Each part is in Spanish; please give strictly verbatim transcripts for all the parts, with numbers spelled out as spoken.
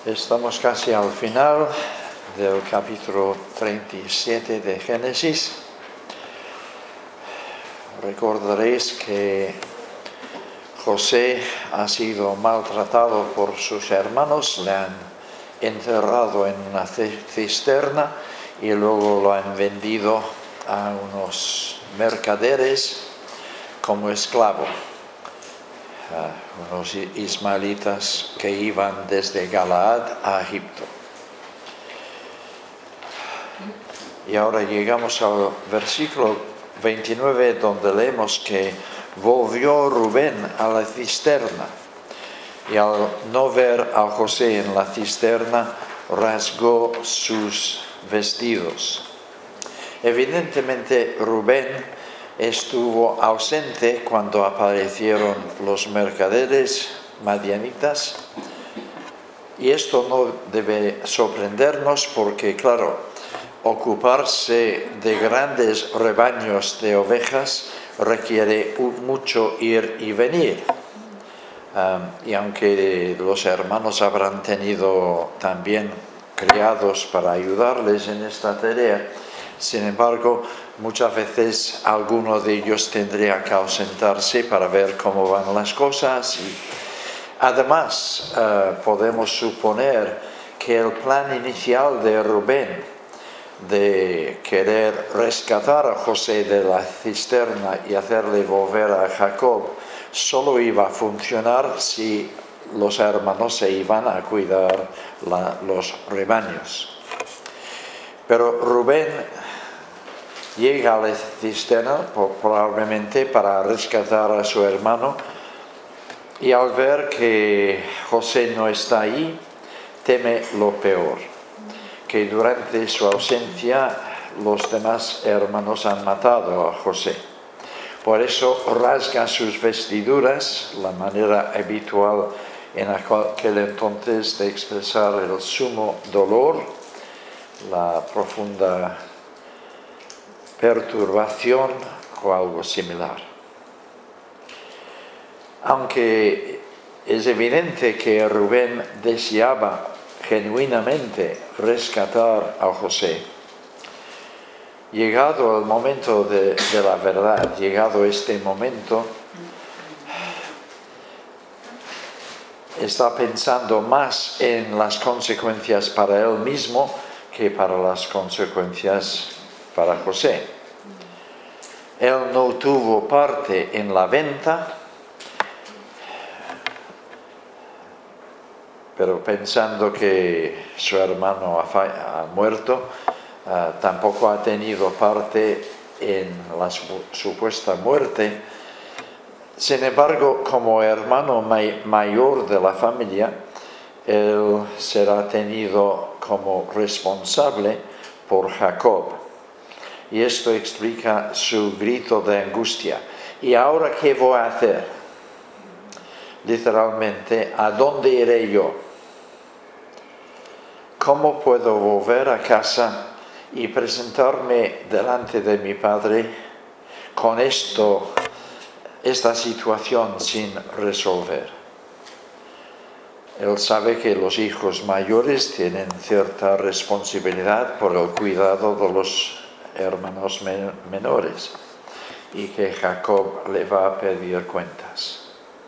Estamos casi al final del capítulo treinta y siete de Génesis. Recordaréis que José ha sido maltratado por sus hermanos, le han enterrado en una cisterna y luego lo han vendido a unos mercaderes como esclavo. Uh, unos ismaelitas que iban desde Galaad a Egipto. Y ahora llegamos al versículo veintinueve, donde leemos que volvió Rubén a la cisterna y al no ver a José en la cisterna rasgó sus vestidos. Evidentemente Rubén estuvo ausente cuando aparecieron los mercaderes madianitas, y esto no debe sorprendernos porque, claro, ocuparse de grandes rebaños de ovejas requiere mucho ir y venir. Um, y aunque los hermanos habrán tenido también criados para ayudarles en esta tarea, sin embargo, muchas veces alguno de ellos tendría que ausentarse para ver cómo van las cosas. Y además, eh, podemos suponer que el plan inicial de Rubén de querer rescatar a José de la cisterna y hacerle volver a Jacob solo iba a funcionar si los hermanos se iban a cuidar la, los rebaños. Pero Rubén llega a la cisterna probablemente para rescatar a su hermano, y al ver que José no está ahí, teme lo peor, que durante su ausencia los demás hermanos han matado a José. Por eso rasga sus vestiduras, la manera habitual en aquel entonces de expresar el sumo dolor, la profunda perturbación o algo similar. Aunque es evidente que Rubén deseaba genuinamente rescatar a José, llegado el momento de, de la verdad, llegado este momento, está pensando más en las consecuencias para él mismo que para las consecuencias para José. Él no tuvo parte en la venta, pero pensando que su hermano ha, ha muerto, uh, tampoco ha tenido parte en la su, supuesta muerte. Sin embargo, como hermano may, mayor de la familia, él será tenido como responsable por Jacob. Y esto explica su grito de angustia. ¿Y ahora qué voy a hacer? Literalmente, ¿a dónde iré yo? ¿Cómo puedo volver a casa y presentarme delante de mi padre con esto, esta situación sin resolver? Él sabe que los hijos mayores tienen cierta responsabilidad por el cuidado de los hermanos menores y que Jacob le va a pedir cuentas.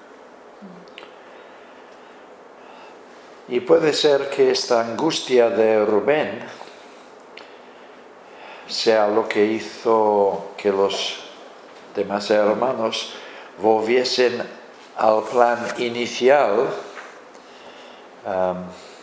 Y puede ser que esta angustia de Rubén sea lo que hizo que los demás hermanos volviesen al plan inicial, um,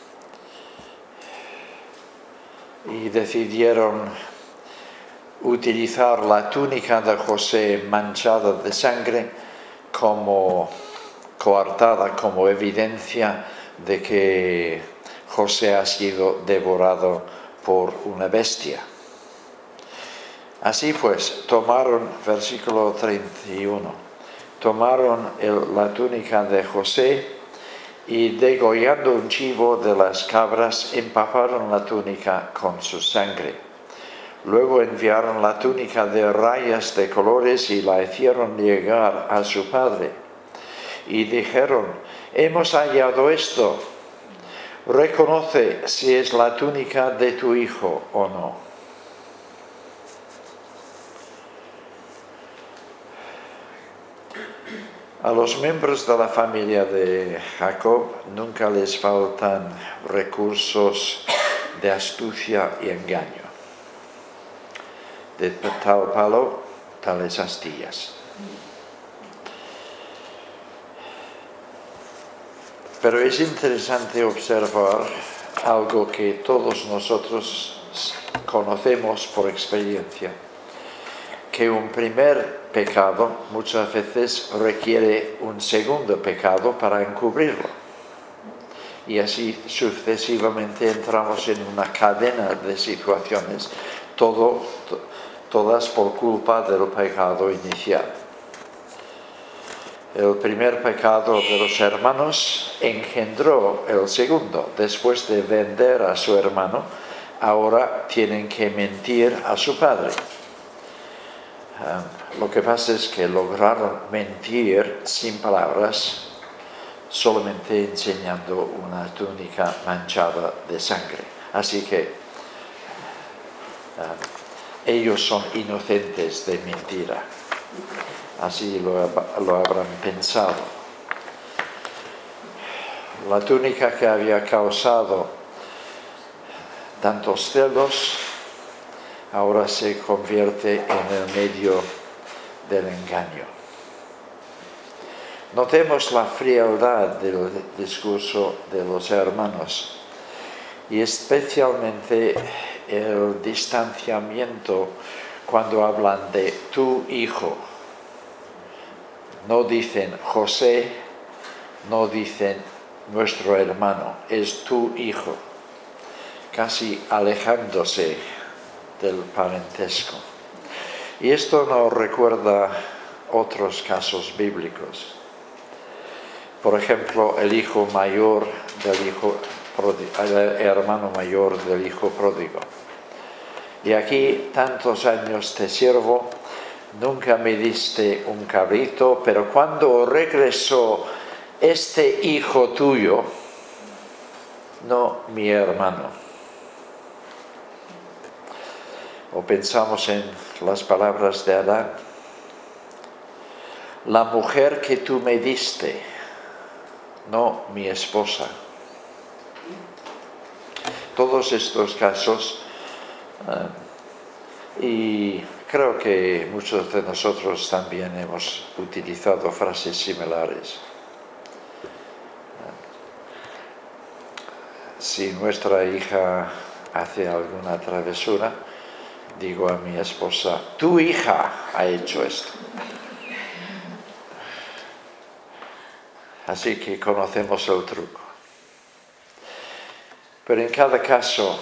y decidieron utilizar la túnica de José manchada de sangre como coartada, como evidencia de que José ha sido devorado por una bestia. Así pues, tomaron, versículo treinta y uno, tomaron el, la túnica de José y degollando un chivo de las cabras, empaparon la túnica con su sangre. Luego enviaron la túnica de rayas de colores y la hicieron llegar a su padre. Y dijeron: hemos hallado esto. Reconoce si es la túnica de tu hijo o no. A los miembros de la familia de Jacob nunca les faltan recursos de astucia y engaño. De tal palo, tales astillas. Pero es interesante observar algo que todos nosotros conocemos por experiencia, que un primer pecado muchas veces requiere un segundo pecado para encubrirlo. Y así sucesivamente entramos en una cadena de situaciones, todo, to, todas por culpa del pecado inicial. El primer pecado de los hermanos engendró el segundo. Después de vender a su hermano, ahora tienen que mentir a su padre. Um, lo que pasa es que lograron mentir sin palabras, solamente enseñando una túnica manchada de sangre. Así que um, ellos son inocentes de mentira. Así lo, lo habrán pensado. La túnica que había causado tantos celos ahora se convierte en el medio del engaño. Notemos la frialdad del discurso de los hermanos y especialmente el distanciamiento cuando hablan de tu hijo. No dicen José, no dicen nuestro hermano, es tu hijo, casi alejándose del parentesco. Y esto nos recuerda otros casos bíblicos. Por ejemplo, el hijo mayor del hijo pródigo, el hermano mayor del hijo pródigo. Y aquí tantos años te sirvo, nunca me diste un cabrito, pero cuando regresó este hijo tuyo, no mi hermano. O pensamos en las palabras de Adán. La mujer que tú me diste, no mi esposa. Todos estos casos, uh, y creo que muchos de nosotros también hemos utilizado frases similares. Uh, si nuestra hija hace alguna travesura, digo a mi esposa, tu hija ha hecho esto. Así que conocemos el truco. Pero en cada caso,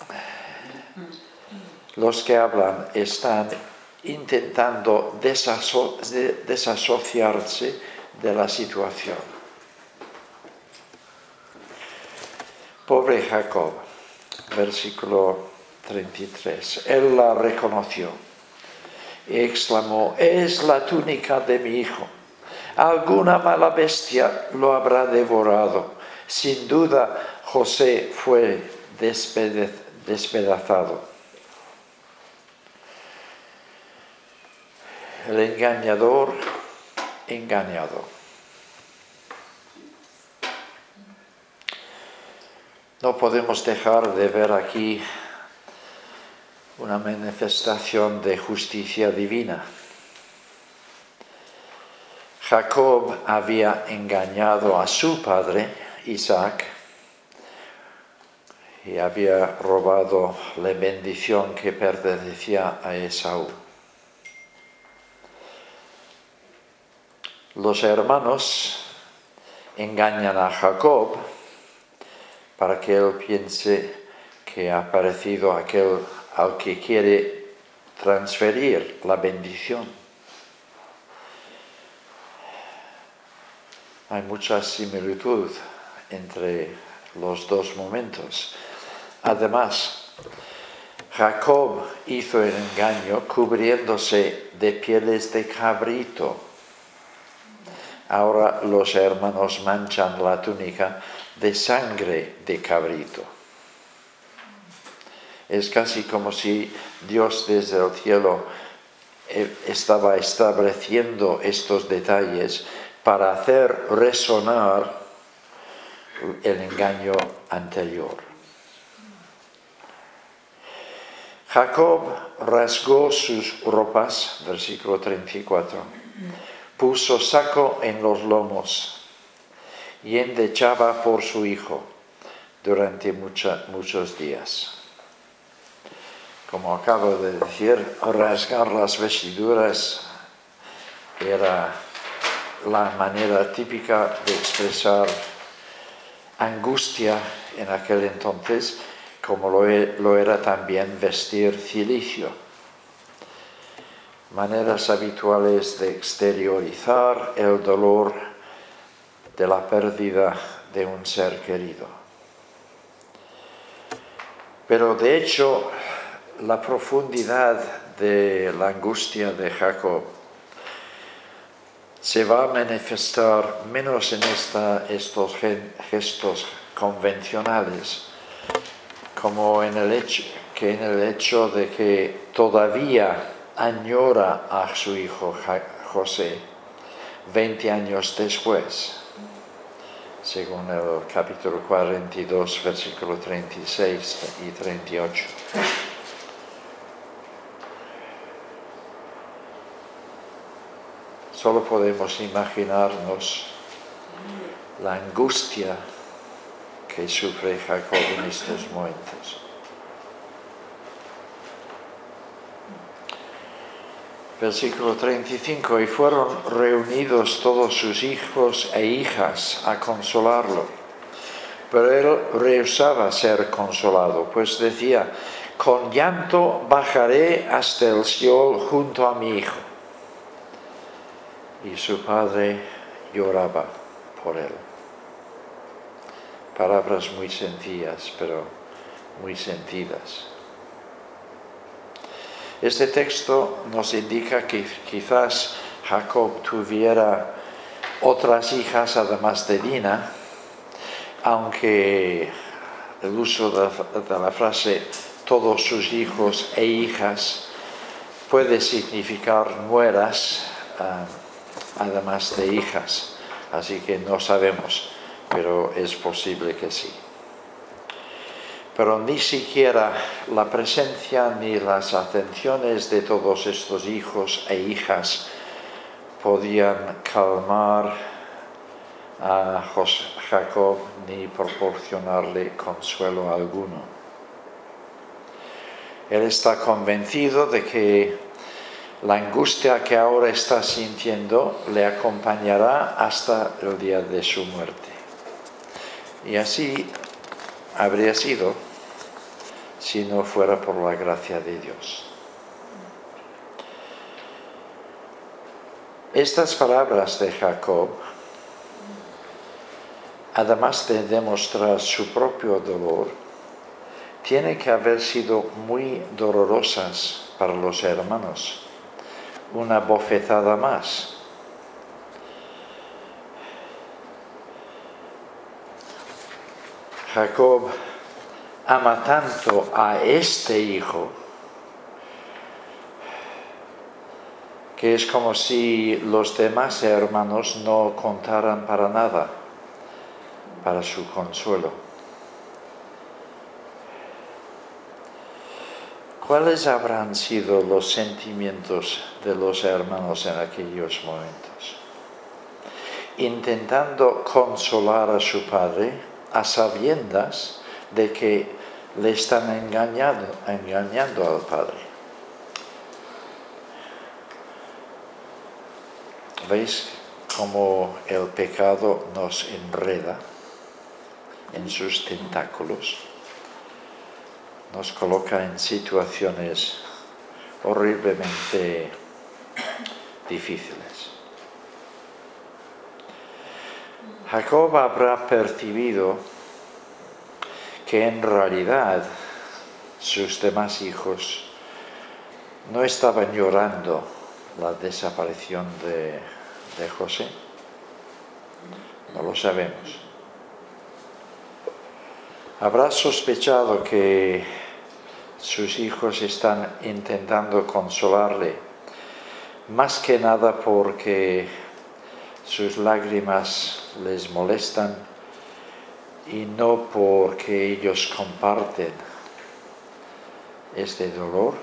los que hablan están intentando desaso- desasociarse de la situación. Pobre Jacob, versículo treinta y tres. Él la reconoció y exclamó, es la túnica de mi hijo. Alguna mala bestia lo habrá devorado. Sin duda, José fue despedazado. El engañador, engañado. No podemos dejar de ver aquí una manifestación de justicia divina. Jacob había engañado a su padre, Isaac, y había robado la bendición que pertenecía a Esaú. Los hermanos engañan a Jacob para que él piense que ha aparecido aquel al que quiere transferir la bendición. Hay mucha similitud entre los dos momentos. Además, Jacob hizo el engaño cubriéndose de pieles de cabrito. ahora los hermanos manchan la túnica de sangre de cabrito. Es casi como si Dios desde el cielo estaba estableciendo estos detalles para hacer resonar el engaño anterior. Jacob rasgó sus ropas, versículo treinta y cuatro, puso saco en los lomos y endechaba por su hijo durante mucha, muchos días. Como acabo de decir, rasgar las vestiduras era la manera típica de expresar angustia en aquel entonces, como lo, lo era también vestir cilicio. Maneras habituales de exteriorizar el dolor de la pérdida de un ser querido. Pero de hecho, la profundidad de la angustia de Jacob se va a manifestar menos en esta, estos gestos convencionales, como en el hecho, que en el hecho de que todavía añora a su hijo José veinte años después, según el capítulo cuarenta y dos, versículo treinta y seis y treinta y ocho. Solo podemos imaginarnos la angustia que sufre Jacob en estos momentos. Versículo treinta y cinco, y fueron reunidos todos sus hijos e hijas a consolarlo, pero él rehusaba ser consolado, pues decía, con llanto bajaré hasta el Seol junto a mi hijo. Y su padre lloraba por él. Palabras muy sencillas, pero muy sentidas. Este texto nos indica que quizás Jacob tuviera otras hijas además de Dina, aunque el uso de la frase todos sus hijos e hijas puede significar nueras, uh, además de hijas, así que no sabemos, pero es posible que sí. Pero ni siquiera la presencia ni las atenciones de todos estos hijos e hijas podían calmar a Jacob ni proporcionarle consuelo alguno. Él está convencido de que la angustia que ahora está sintiendo le acompañará hasta el día de su muerte. Y así habría sido si no fuera por la gracia de Dios. Estas palabras de Jacob, además de demostrar su propio dolor, tienen que haber sido muy dolorosas para los hermanos. Una bofetada más. Jacob ama tanto a este hijo que es como si los demás hermanos no contaran para nada para su consuelo. ¿Cuáles habrán sido los sentimientos de los hermanos en aquellos momentos? Intentando consolar a su padre a sabiendas de que le están engañando, engañando al padre. ¿Veis cómo el pecado nos enreda en sus tentáculos? Nos coloca en situaciones horriblemente difíciles. Jacob habrá percibido que en realidad sus demás hijos no estaban llorando la desaparición de, de José, no lo sabemos. Habrá sospechado que sus hijos están intentando consolarle, más que nada porque sus lágrimas les molestan y no porque ellos comparten este dolor.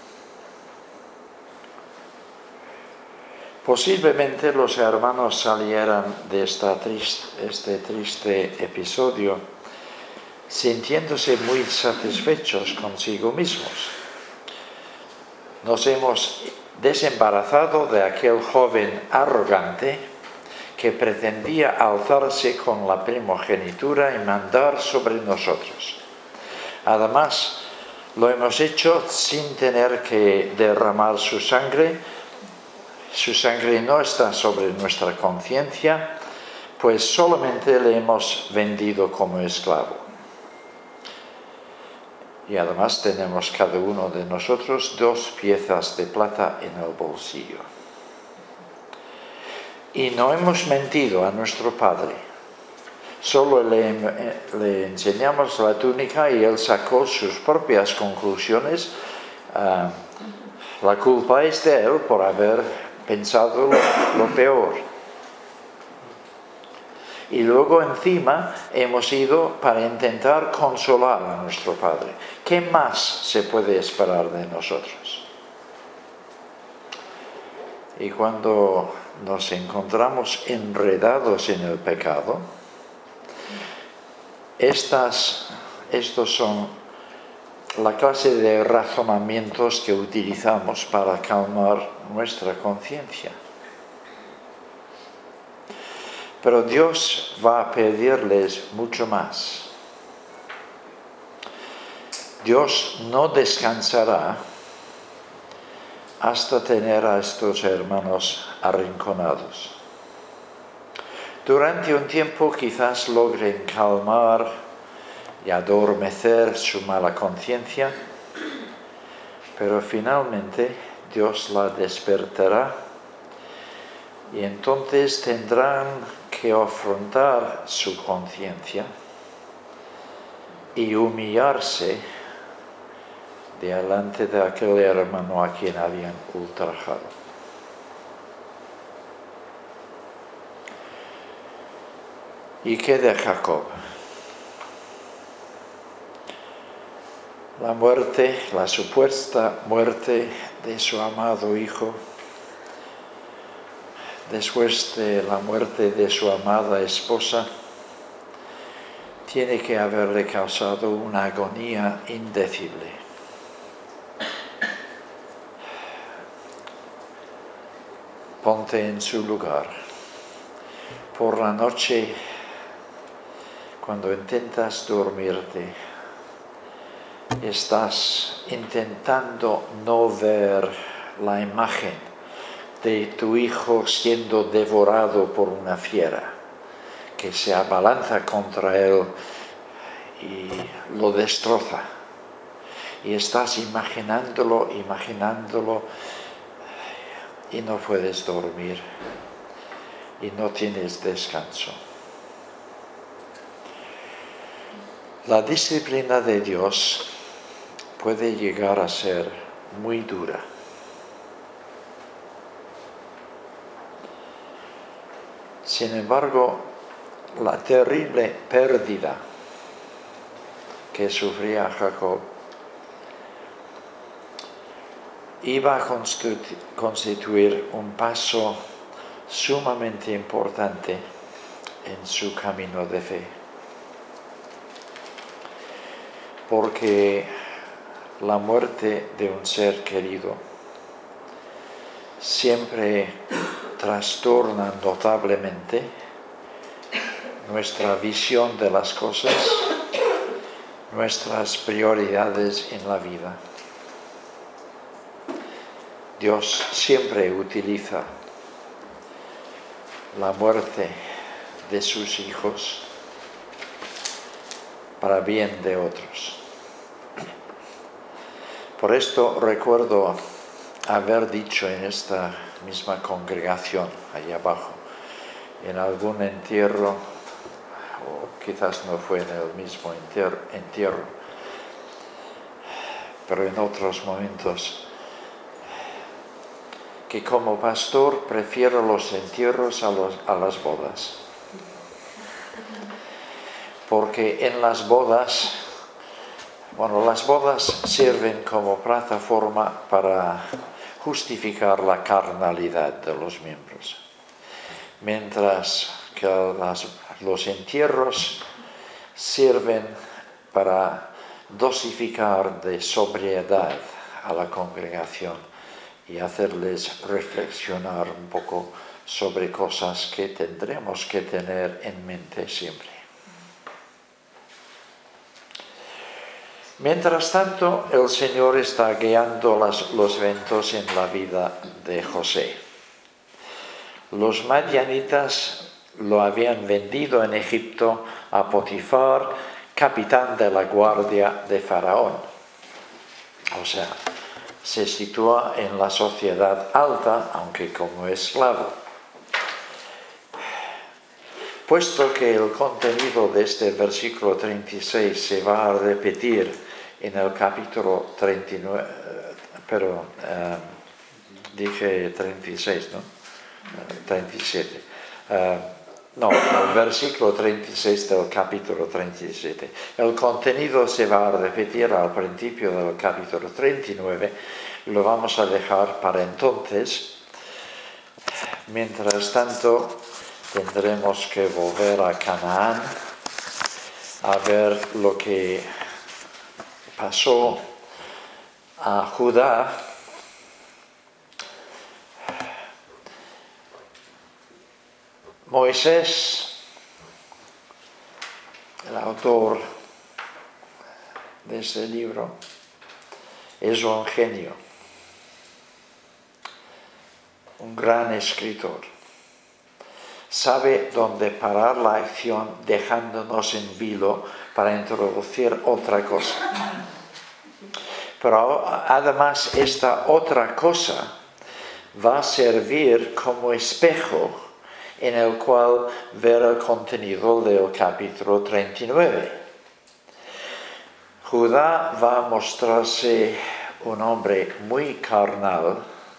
Posiblemente los hermanos salieran de esta triste, este triste episodio sintiéndose muy satisfechos consigo mismos. Nos hemos desembarazado de aquel joven arrogante que pretendía alzarse con la primogenitura y mandar sobre nosotros. Además, lo hemos hecho sin tener que derramar su sangre. Su sangre no está sobre nuestra conciencia, pues solamente le hemos vendido como esclavo. Y además tenemos cada uno de nosotros dos piezas de plata en el bolsillo. Y no hemos mentido a nuestro padre. Solo le, le enseñamos la túnica y él sacó sus propias conclusiones. Uh, la culpa es de él por haber pensado lo, lo peor. Y luego encima hemos ido para intentar consolar a nuestro Padre. ¿Qué más se puede esperar de nosotros? Y cuando nos encontramos enredados en el pecado, estas, estos son la clase de razonamientos que utilizamos para calmar nuestra conciencia. Pero Dios va a pedirles mucho más. Dios no descansará hasta tener a estos hermanos arrinconados. Durante un tiempo quizás logren calmar y adormecer su mala conciencia, pero finalmente Dios la despertará y entonces tendrán que afrontar su conciencia y humillarse delante de aquel hermano a quien habían ultrajado. ¿Y qué de Jacob? La muerte, la supuesta muerte de su amado hijo, después de la muerte de su amada esposa, tiene que haberle causado una agonía indecible. Ponte en su lugar. Por la noche, cuando intentas dormirte, estás intentando no ver la imagen de tu hijo siendo devorado por una fiera que se abalanza contra él y lo destroza. Y estás imaginándolo, imaginándolo y no puedes dormir y no tienes descanso. La disciplina de Dios puede llegar a ser muy dura. Sin embargo, la terrible pérdida que sufría Jacob iba a constituir un paso sumamente importante en su camino de fe. Porque la muerte de un ser querido siempre trastorna notablemente nuestra visión de las cosas, nuestras prioridades en la vida. Dios siempre utiliza la muerte de sus hijos para bien de otros. Por esto recuerdo haber dicho en esta misma congregación, allá abajo, en algún entierro, o quizás no fue en el mismo entierro, entierro pero en otros momentos, que como pastor prefiero los entierros a, los, a las bodas. Porque en las bodas, bueno, las bodas sirven como plataforma para justificar la carnalidad de los miembros. Mientras que las, los entierros sirven para dosificar de sobriedad a la congregación y hacerles reflexionar un poco sobre cosas que tendremos que tener en mente siempre. Mientras tanto, el Señor está guiando las, los eventos en la vida de José. Los madianitas lo habían vendido en Egipto a Potifar, capitán de la guardia de Faraón. O sea, se sitúa en la sociedad alta, aunque como esclavo. Puesto que el contenido de este versículo treinta y seis se va a repetir en el capítulo treinta y nueve, pero eh, dije treinta y seis, ¿no? treinta y siete. Uh, no, el versículo treinta y seis del capítulo treinta y siete. El contenido se va a repetir al principio del capítulo treinta y nueve. Lo vamos a dejar para entonces. Mientras tanto, tendremos que volver a Canaán a ver lo que pasó a Judá. Moisés, el autor de este libro, es un genio, un gran escritor. Sabe dónde parar la acción dejándonos en vilo para introducir otra cosa. Pero además esta otra cosa va a servir como espejo en el cual ver el contenido del capítulo treinta y nueve. Judá va a mostrarse un hombre muy carnal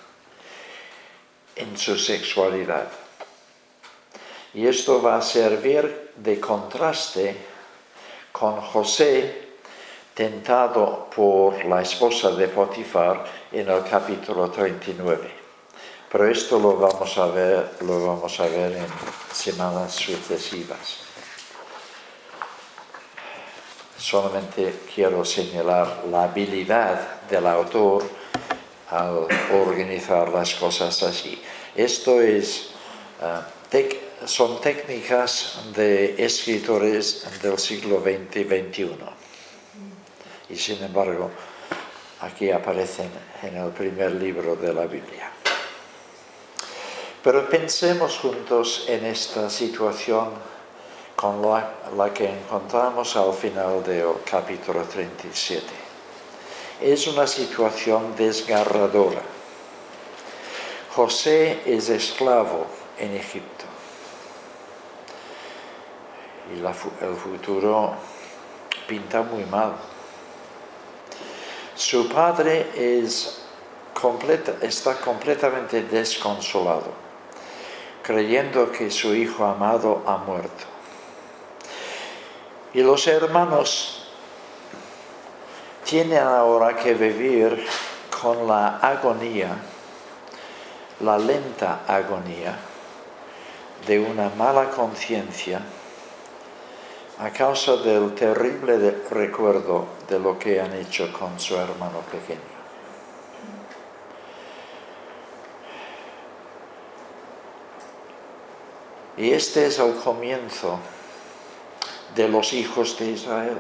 en su sexualidad. Y esto va a servir de contraste con José, tentado por la esposa de Potifar en el capítulo treinta y nueve. Pero esto lo vamos a ver, lo vamos a ver en semanas sucesivas. Solamente quiero señalar la habilidad del autor al organizar las cosas así. Esto es, uh, tec- son técnicas de escritores del siglo veinte y veintiuno. Y sin embargo, aquí aparecen en el primer libro de la Biblia. Pero pensemos juntos en esta situación con la, la que encontramos al final del capítulo treinta y siete. Es una situación desgarradora. José es esclavo en Egipto. Y la, el futuro pinta muy mal. Su padre es completa, está completamente desconsolado, creyendo que su hijo amado ha muerto. Y los hermanos tienen ahora que vivir con la agonía, la lenta agonía de una mala conciencia a causa del terrible de recuerdo de lo que han hecho con su hermano pequeño. Y este es el comienzo de los hijos de Israel.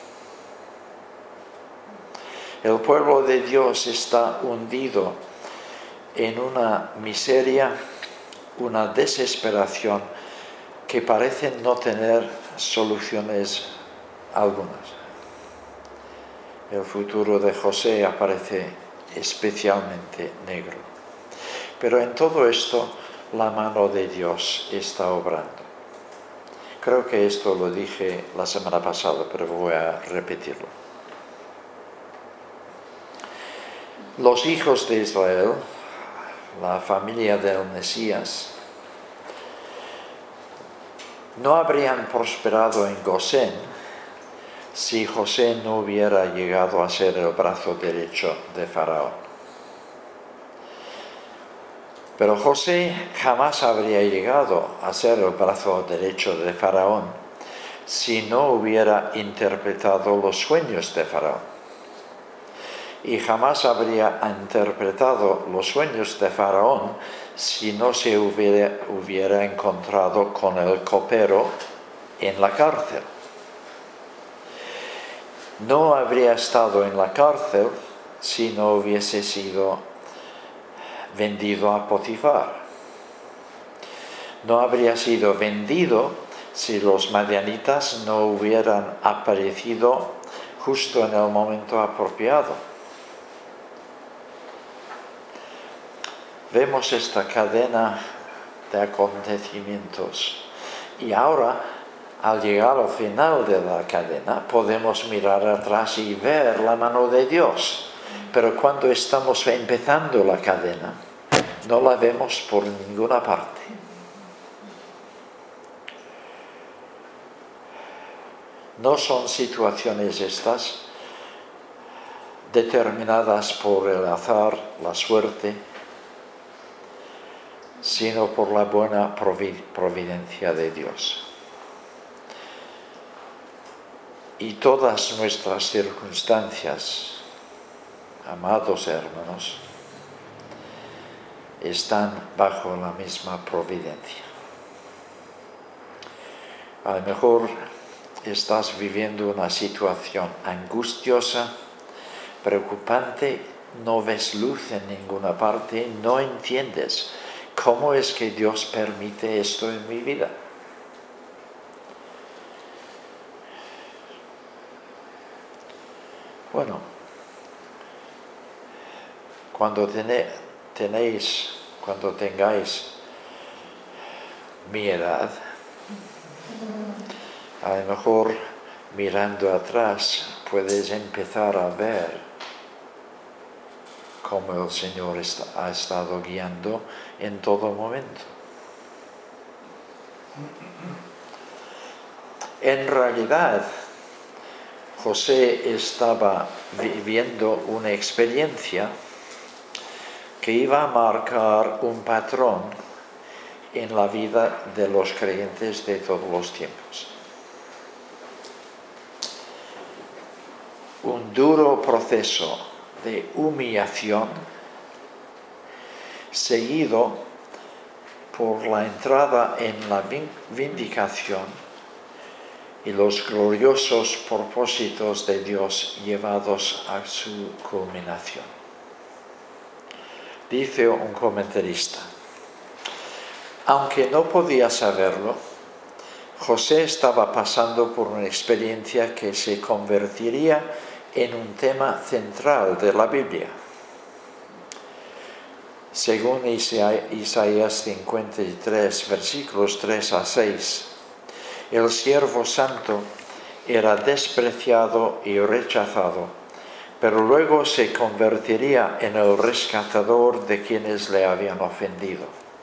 El pueblo de Dios está hundido en una miseria, una desesperación que parecen no tener soluciones algunas. El futuro de José aparece especialmente negro. Pero en todo esto la mano de Dios está obrando. Creo que esto lo dije la semana pasada, pero voy a repetirlo. Los hijos de Israel, la familia del Mesías, no habrían prosperado en Gosén si José no hubiera llegado a ser el brazo derecho de Faraón. Pero José jamás habría llegado a ser el brazo derecho de Faraón si no hubiera interpretado los sueños de Faraón. Y jamás habría interpretado los sueños de Faraón si no se hubiera, hubiera encontrado con el copero en la cárcel. No habría estado en la cárcel si no hubiese sido vendido a Potifar. No habría sido vendido si los madianitas no hubieran aparecido justo en el momento apropiado. Vemos esta cadena de acontecimientos y ahora, al llegar al final de la cadena, podemos mirar atrás y ver la mano de Dios. Pero cuando estamos empezando la cadena, no la vemos por ninguna parte. No son situaciones estas determinadas por el azar, la suerte, sino por la buena providencia de Dios. Y todas nuestras circunstancias, amados hermanos, están bajo la misma providencia. A lo mejor estás viviendo una situación angustiosa, preocupante, no ves luz en ninguna parte, no entiendes cómo es que Dios permite esto en mi vida. Bueno, cuando tenéis, cuando tengáis mi edad, a lo mejor mirando atrás puedes empezar a ver cómo el Señor está, ha estado guiando en todo momento. En realidad, José estaba viviendo una experiencia que iba a marcar un patrón en la vida de los creyentes de todos los tiempos. Un duro proceso de humillación seguido por la entrada en la vindicación y los gloriosos propósitos de Dios llevados a su culminación. Dice un comentarista: aunque no podía saberlo, José estaba pasando por una experiencia que se convertiría en un tema central de la Biblia. Según Isaías cincuenta y tres, versículos tres a seis, el siervo santo era despreciado y rechazado, pero luego se convertiría en el rescatador de quienes le habían ofendido.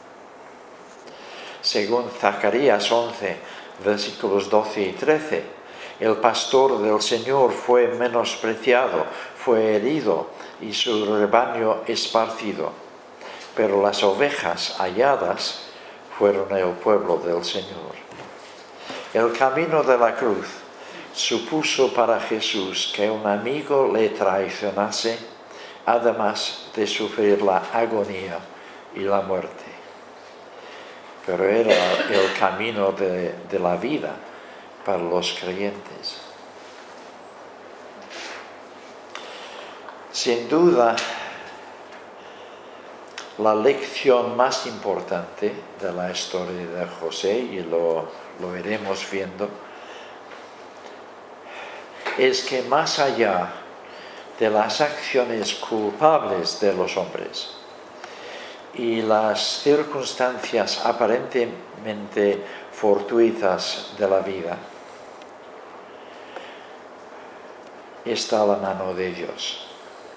Según Zacarías once, versículos doce y trece, el pastor del Señor fue menospreciado, fue herido y su rebaño esparcido, pero las ovejas halladas fueron el pueblo del Señor. El camino de la cruz supuso para Jesús que un amigo le traicionase, además de sufrir la agonía y la muerte. Pero era el camino de, de la vida para los creyentes. Sin duda, la lección más importante de la historia de José, y lo, lo iremos viendo, es que más allá de las acciones culpables de los hombres, y las circunstancias aparentemente fortuitas de la vida, está la mano de Dios.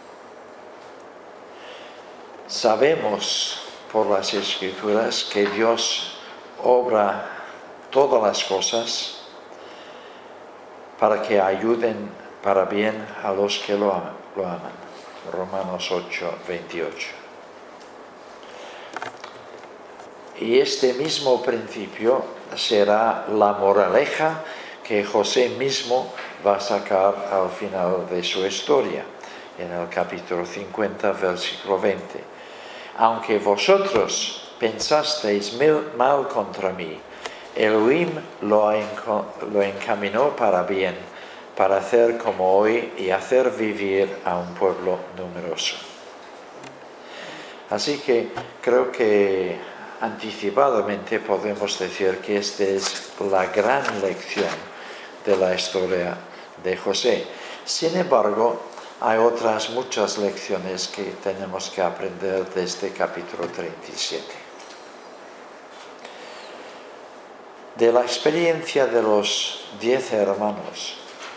Sabemos por las Escrituras que Dios obra todas las cosas para que ayuden para bien a los que lo aman. Lo aman. Romanos ocho, veintiocho. Y este mismo principio será la moraleja que José mismo va a sacar al final de su historia, en el capítulo cincuenta, versículo veinte. Aunque vosotros pensasteis mal contra mí, Elohim lo, lo encaminó para bien, para hacer como hoy y hacer vivir a un pueblo numeroso. Así que creo que anticipadamente podemos decir que esta es la gran lección de la historia de José. Sin embargo, hay otras muchas lecciones que tenemos que aprender de este capítulo treinta y siete. De la experiencia de los diez hermanos,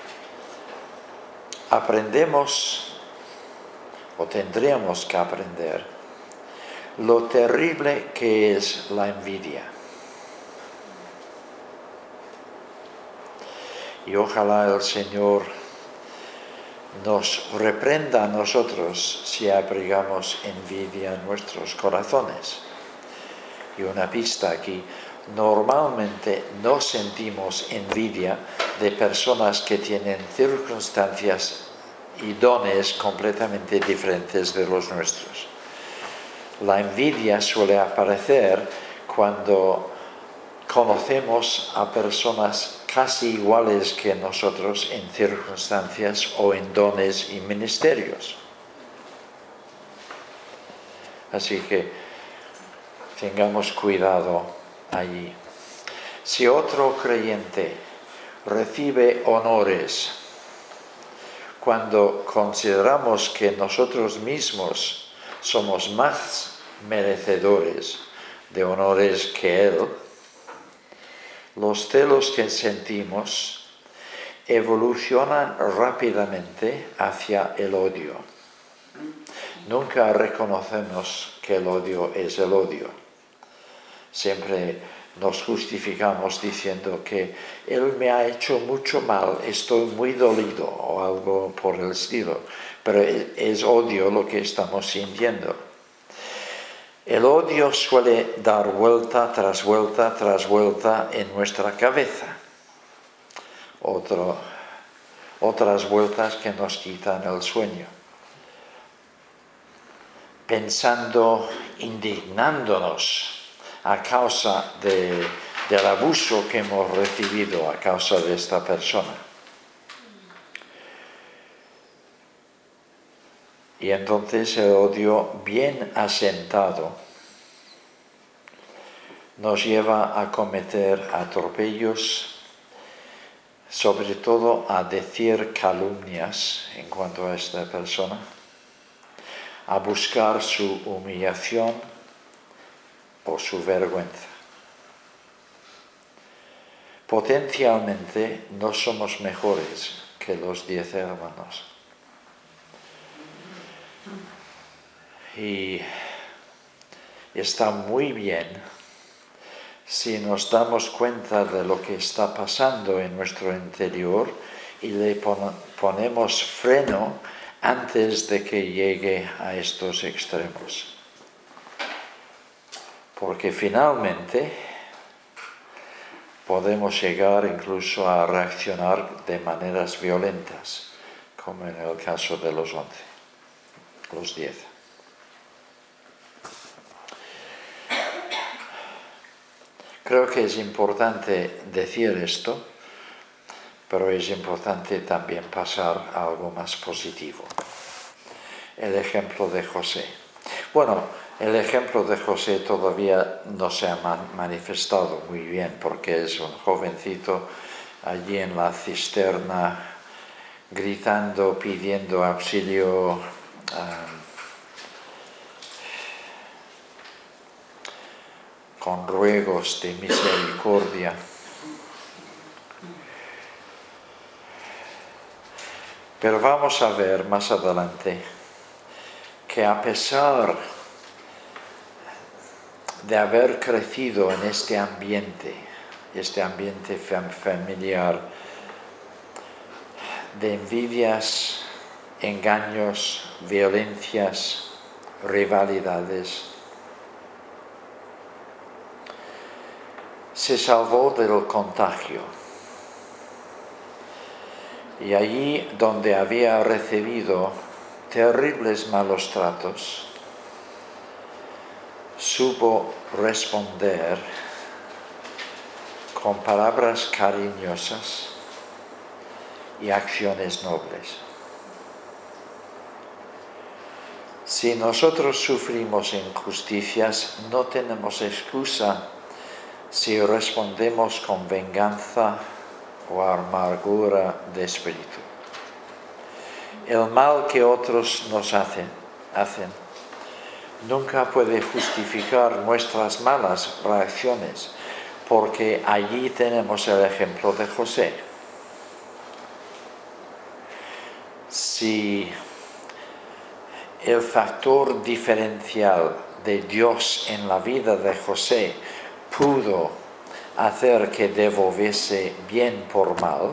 aprendemos, o tendríamos que aprender, lo terrible que es la envidia. Y ojalá el Señor nos reprenda a nosotros si abrigamos envidia en nuestros corazones. Y una pista aquí, normalmente no sentimos envidia de personas que tienen circunstancias y dones completamente diferentes de los nuestros. La envidia suele aparecer cuando conocemos a personas casi iguales que nosotros en circunstancias o en dones y ministerios. Así que tengamos cuidado allí. Si otro creyente recibe honores cuando consideramos que nosotros mismos somos más merecedores de honores que él, los celos que sentimos evolucionan rápidamente hacia el odio. Nunca reconocemos que el odio es el odio. Siempre nos justificamos diciendo que él me ha hecho mucho mal, estoy muy dolido o algo por el estilo, pero es odio lo que estamos sintiendo. El odio suele dar vuelta tras vuelta tras vuelta en nuestra cabeza. Otro, otras vueltas que nos quitan el sueño. Pensando, indignándonos a causa de, del abuso que hemos recibido a causa de esta persona. Y entonces el odio bien asentado nos lleva a cometer atropellos, sobre todo a decir calumnias en cuanto a esta persona, a buscar su humillación o su vergüenza. Potencialmente no somos mejores que los diez hermanos. Y está muy bien si nos damos cuenta de lo que está pasando en nuestro interior y le pon- ponemos freno antes de que llegue a estos extremos. Porque finalmente podemos llegar incluso a reaccionar de maneras violentas, como en el caso de los once, los diez. Creo que es importante decir esto, pero es importante también pasar a algo más positivo. El ejemplo de José. Bueno, el ejemplo de José todavía no se ha manifestado muy bien, porque es un jovencito allí en la cisterna, gritando, pidiendo auxilio. Um, con ruegos de misericordia. Pero vamos a ver más adelante que a pesar de haber crecido en este ambiente, este ambiente familiar, de envidias, engaños, violencias, rivalidades, se salvó del contagio. Y allí donde había recibido terribles malos tratos, supo responder con palabras cariñosas y acciones nobles. Si nosotros sufrimos injusticias, no tenemos excusa si respondemos con venganza o amargura de espíritu. El mal que otros nos hacen, hacen nunca puede justificar nuestras malas reacciones, porque allí tenemos el ejemplo de José. Si el factor diferencial de Dios en la vida de José pudo hacer que devolviese bien por mal,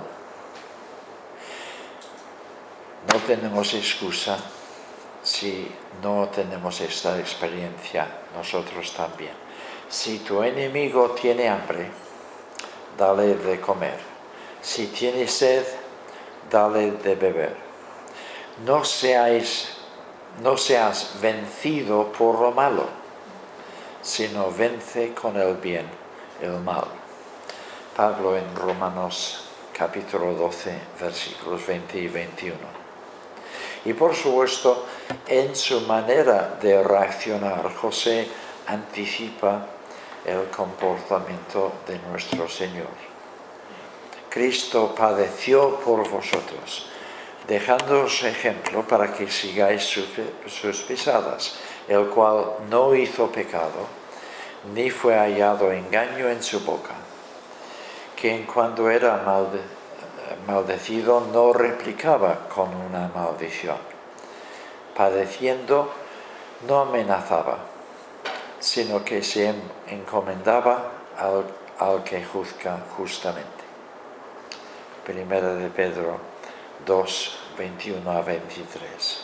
no tenemos excusa si no tenemos esta experiencia nosotros también. Si tu enemigo tiene hambre, dale de comer. Si tiene sed, dale de beber. No seáis, no seas vencido por lo malo, sino vence con el bien el mal. Pablo en Romanos capítulo doce, versículos veinte y veintiuno. Y por supuesto, en su manera de reaccionar, José anticipa el comportamiento de nuestro Señor. Cristo padeció por vosotros, dejándoos ejemplo para que sigáis sus pisadas, el cual no hizo pecado, ni fue hallado engaño en su boca, que en cuanto era malde, maldecido no replicaba con una maldición. Padeciendo no amenazaba, sino que se encomendaba al, al que juzga justamente. Primera de Pedro dos, veintiuno a veintitrés.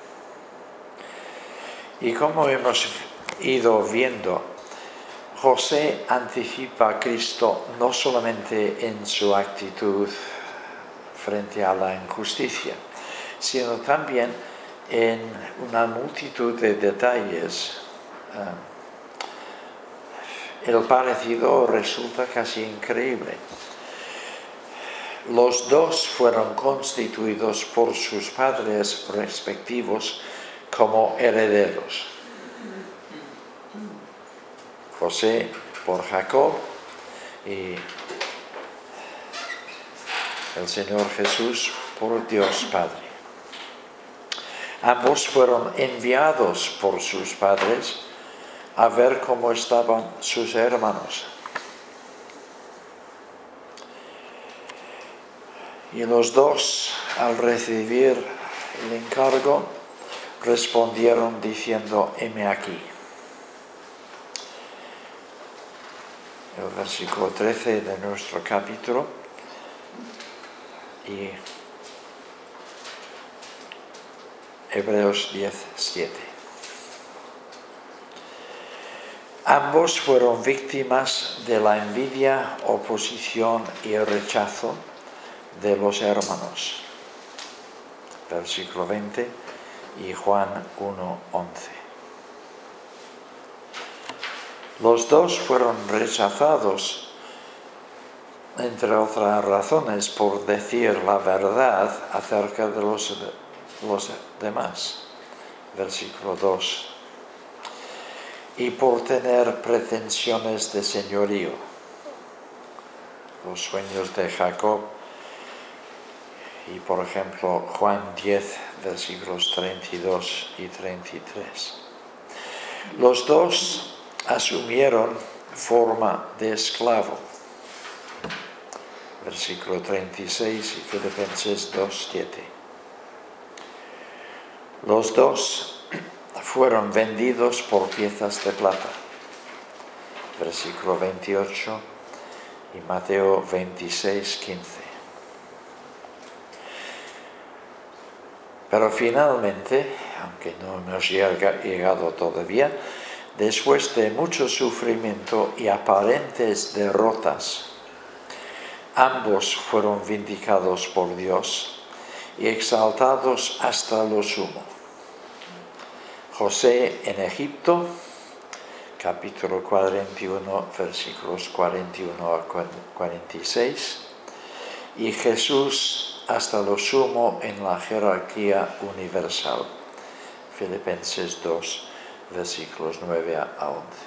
Y como hemos ido viendo, José anticipa a Cristo no solamente en su actitud frente a la injusticia, sino también en una multitud de detalles. El parecido resulta casi increíble. Los dos fueron constituidos por sus padres respectivos como herederos. José por Jacob y el Señor Jesús por Dios Padre. Ambos fueron enviados por sus padres a ver cómo estaban sus hermanos. Y los dos, al recibir el encargo, respondieron diciendo: heme aquí. El versículo trece de nuestro capítulo. Y Hebreos diez, siete. Ambos fueron víctimas de la envidia, oposición y rechazo de los hermanos. Versículo veinte y Juan uno, once. Los dos fueron rechazados, entre otras razones, por decir la verdad acerca de los, los demás. Versículo dos. Y por tener pretensiones de señorío. Los sueños de Jacob. Y por ejemplo, Juan diez, versículos treinta y dos y treinta y tres. Los dos asumieron forma de esclavo. Versículo treinta y seis y Filipenses dos, siete. Los dos fueron vendidos por piezas de plata. Versículo veintiocho y Mateo veintiséis, quince. Pero finalmente, aunque no hemos llegado todavía, después de mucho sufrimiento y aparentes derrotas, ambos fueron vindicados por Dios y exaltados hasta lo sumo. José en Egipto, capítulo cuarenta y uno, versículos cuarenta y uno a cuarenta y seis, y Jesús hasta lo sumo en la jerarquía universal. Filipenses dos, versículos nueve a once.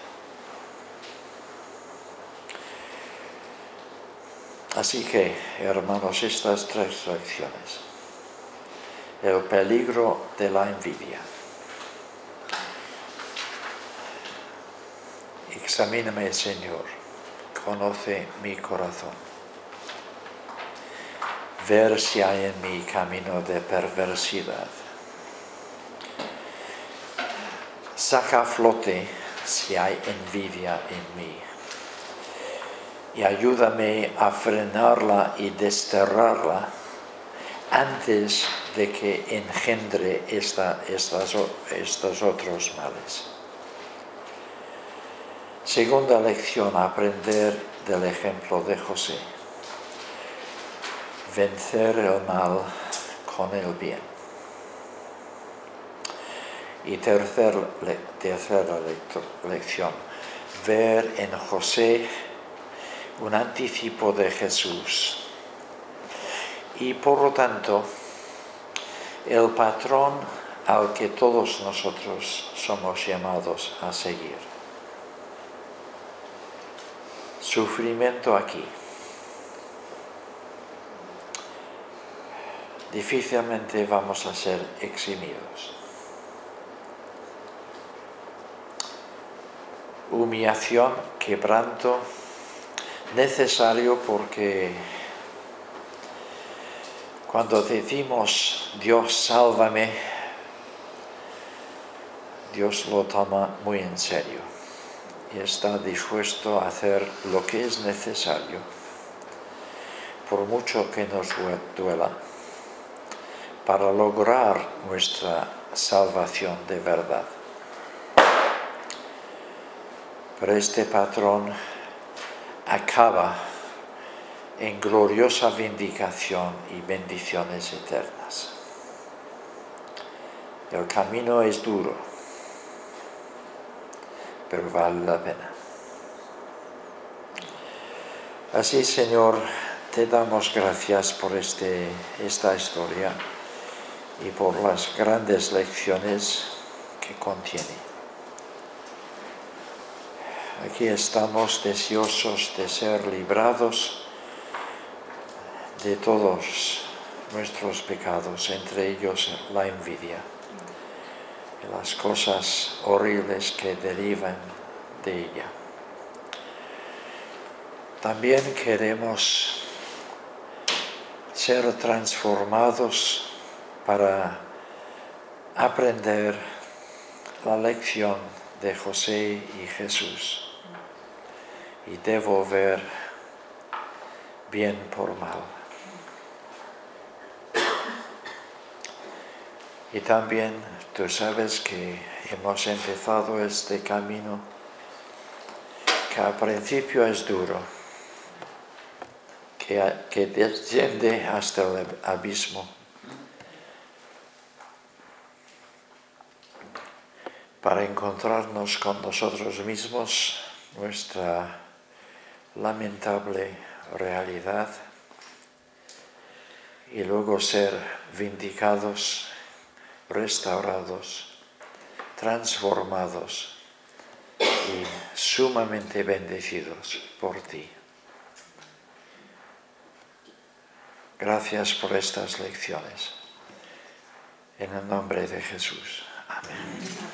Así que, hermanos, estas tres lecciones. El peligro de la envidia. Examíname, Señor, conoce mi corazón. Ver si hay en mí camino de perversidad. Saca a flote si hay envidia en mí. Y ayúdame a frenarla y desterrarla antes de que engendre esta, estas, estos otros males. Segunda lección, aprender del ejemplo de José. Vencer el mal con el bien. Y tercer, tercera lección, ver en José un anticipo de Jesús y por lo tanto el patrón al que todos nosotros somos llamados a seguir. Sufrimiento aquí. Difícilmente vamos a ser eximidos. Humillación, quebranto, necesario porque cuando decimos Dios sálvame, Dios lo toma muy en serio y está dispuesto a hacer lo que es necesario, por mucho que nos duela, para lograr nuestra salvación de verdad. Pero este patrón acaba en gloriosa vindicación y bendiciones eternas. El camino es duro, pero vale la pena. Así, Señor, te damos gracias por este, esta historia y por las grandes lecciones que contiene. Aquí estamos deseosos de ser librados de todos nuestros pecados, entre ellos la envidia y las cosas horribles que derivan de ella. También queremos ser transformados para aprender la lección de José y Jesús y devolver bien por mal. Y también tú sabes que hemos empezado este camino que al principio es duro, que, que desciende hasta el abismo. Para encontrarnos con nosotros mismos, nuestra lamentable realidad, y luego ser vindicados, restaurados, transformados y sumamente bendecidos por ti. Gracias por estas lecciones. En el nombre de Jesús. Amén.